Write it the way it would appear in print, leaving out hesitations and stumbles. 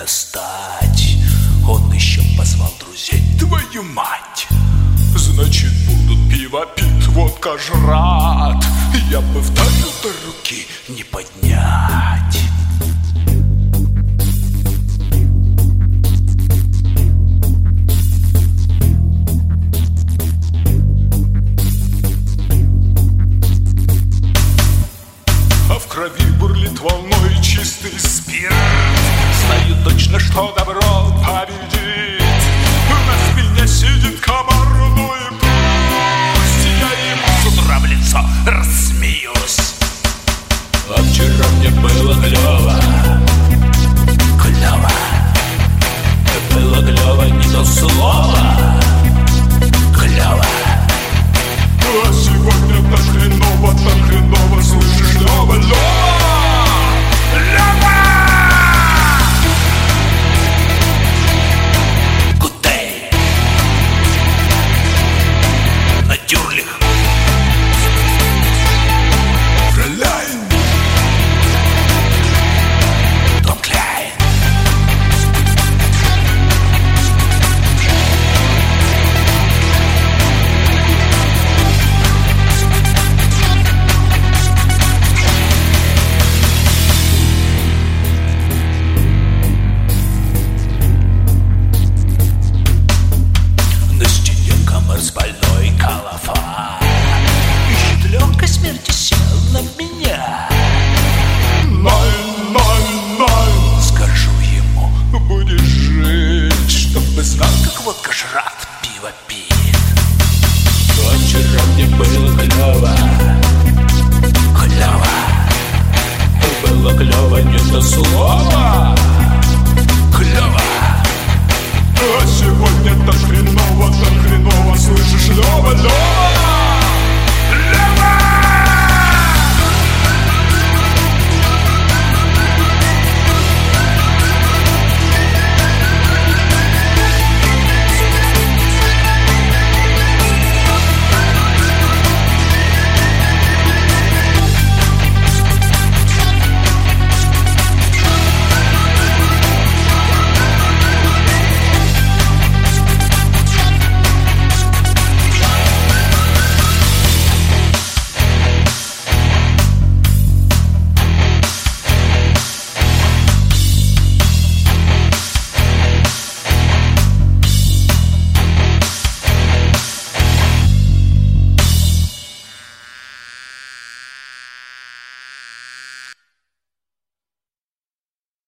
достать. Он еще позвал друзей, твою мать. Значит, будут пиво пить, водка жрать. Я бы вдавил до руки не поднять. А в крови бурлит волной чистый спирт. Знаю точно, что добро победит. На спине сидит комар, ну и пусть я ему с утра в лицо рассмеюсь. А вчера мне было клево. Клево. Было клево, не то слово. Клево. А сегодня так хреново, слышишь, Лёва, Лёва! Кутей Натюрлих Фräulein Том Кляйн. С больной Калафа ищет легкой смерти, сел на меня. Ноль, скажу ему, будешь жить, чтобы знал, как водка жрат, пиво пит. А вчера мне было клево. Клево. Было клево, не то слово. Клево. А сегодня так хреново, слышишь, Лёва, Лёва!